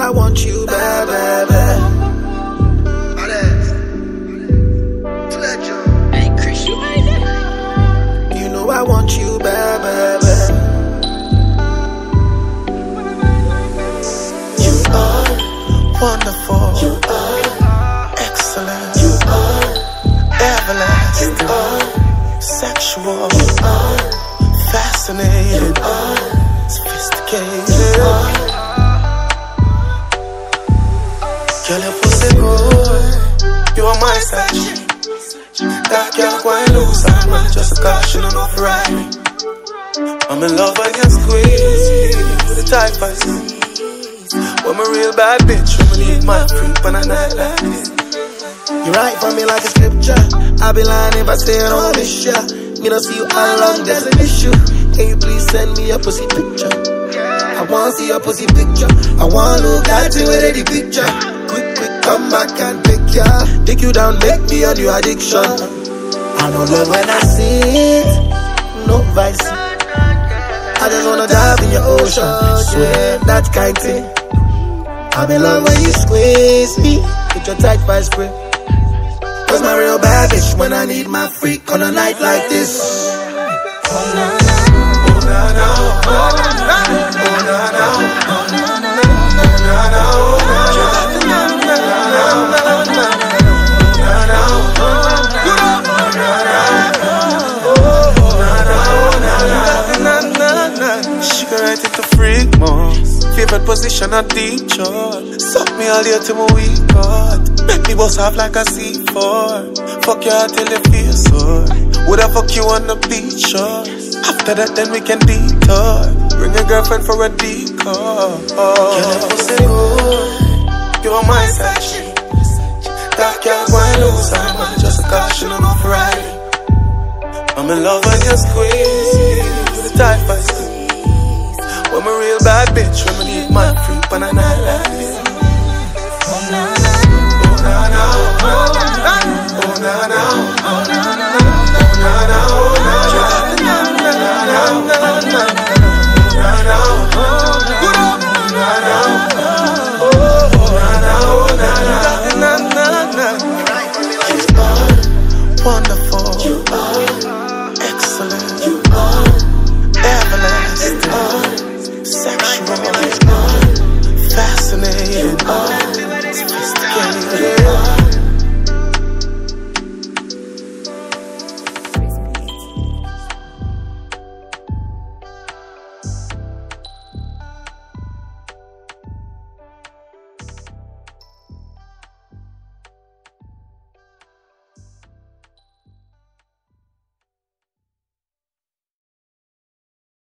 I want you bad, bad, bad. Hey, Chris, you made it. You know I want you bad, bad, bad. You are wonderful. You are excellent. You are everlasting. You are sexual. You are fascinating. You are sophisticated. You are. Girl, your pussy good. You are my side. That girl quite loose, I'm not just a caution enough right. I'm in love when you squeeze the type I see. When I'm a real bad bitch, when I need my freak on a night like this. You write for me like a scripture. I be lying if I say I don't miss ya. Me don't see you all along, there's an issue. Can you please send me a pussy picture? I wanna see your pussy picture. I wanna look at you with any picture. Quick, come back and pick ya. Take you down, make me a new addiction. I don't love when I see it, no vice. I just wanna dive in your ocean, swear that kind thing. I'm in love when you squeeze me with your tight vice spray. Cause my real bad bitch when I need my freak on a night like this. Oh na na, oh na na, oh na na, oh na na, oh na na, she can write it to freak more. Favorite position a deep shot. Suck me all day till my weak cut. Make me bust off like a C4. Fuck you till you feel sore. Would I fuck you on the beach shore? After that then we can detour. Bring your girlfriend for a decoy. Girl, pussy good. You are my side chick. That girl why lose, I'm just a caution enough right. I'm in love when you squeeze the tight vice. When I'm a real bad bitch, when I need my freak on a night like this.